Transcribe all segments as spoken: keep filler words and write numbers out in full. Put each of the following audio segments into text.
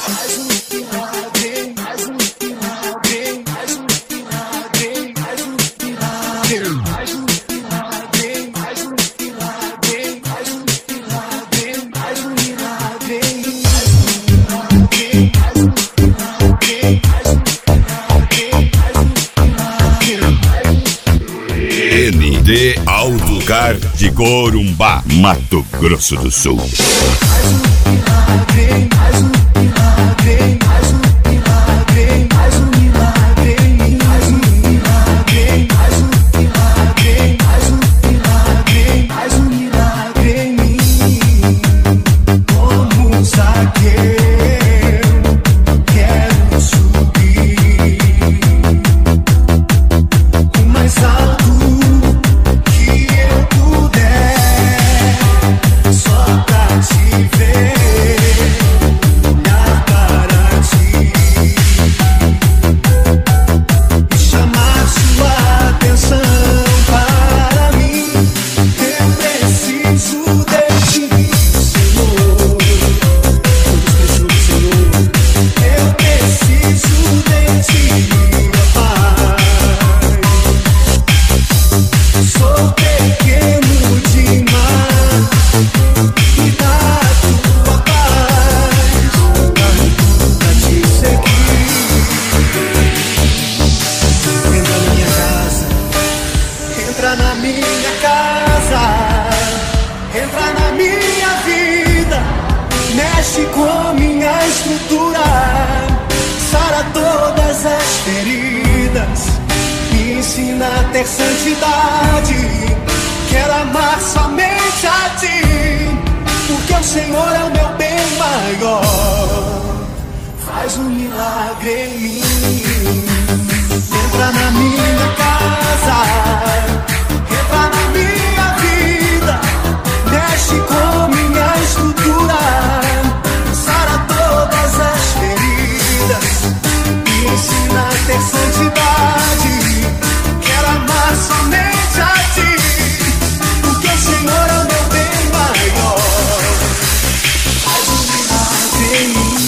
N D Autocar de Corumbá, Mato Grosso do Sul. Ensina a ter santidade, quero amar somente a ti, porque o Senhor é o meu bem maior. Faz um milagre em mim, entra na minha casa, entra na minha vida, mexe com minha estrutura, sara todas as feridas, me ensina a ter santidade, amar somente a ti, porque o Senhor é o meu bem maior. Faz um milagre em mim.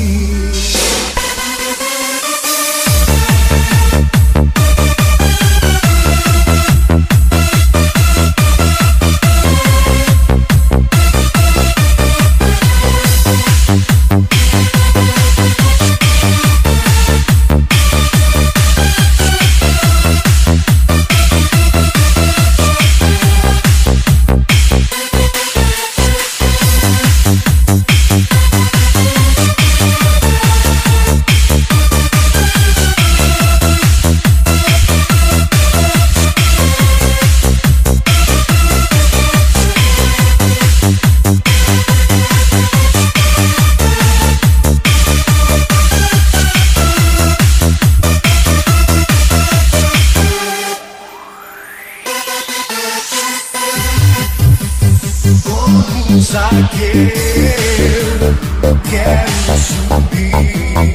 Eu quero subir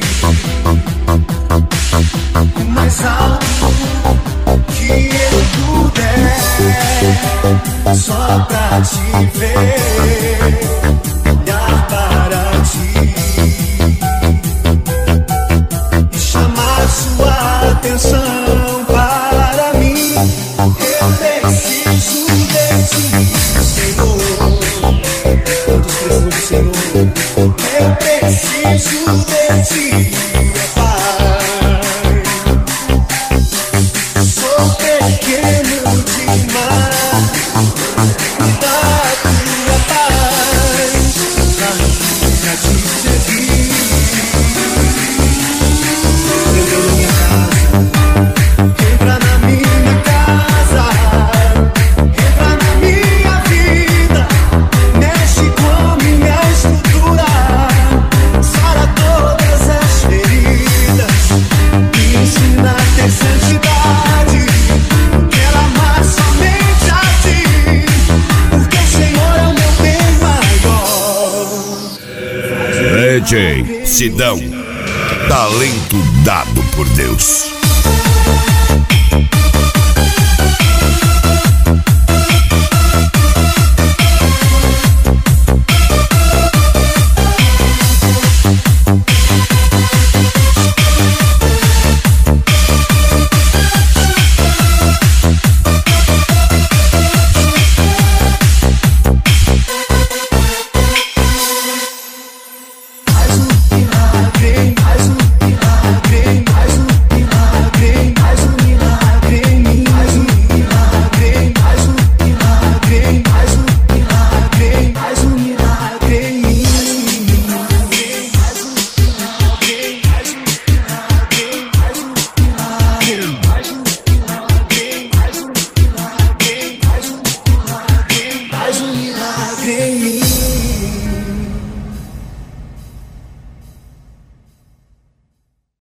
o mais alto que eu puder, só pra te ver, olhar para ti e chamar sua atenção para mim. Eu preciso de ti, Senhor. Senhor, eu preciso de ti, meu Pai. Sou pequeno demais, da tua paz, pra te servir. Entra na minha casa, entra na minha vida, mexe com minha estrutura, sara todas as feridas, me ensina a ter santidade, quero amar somente a ti, porque o Senhor é o meu bem maior. D J Sidão, talento dado por Deus.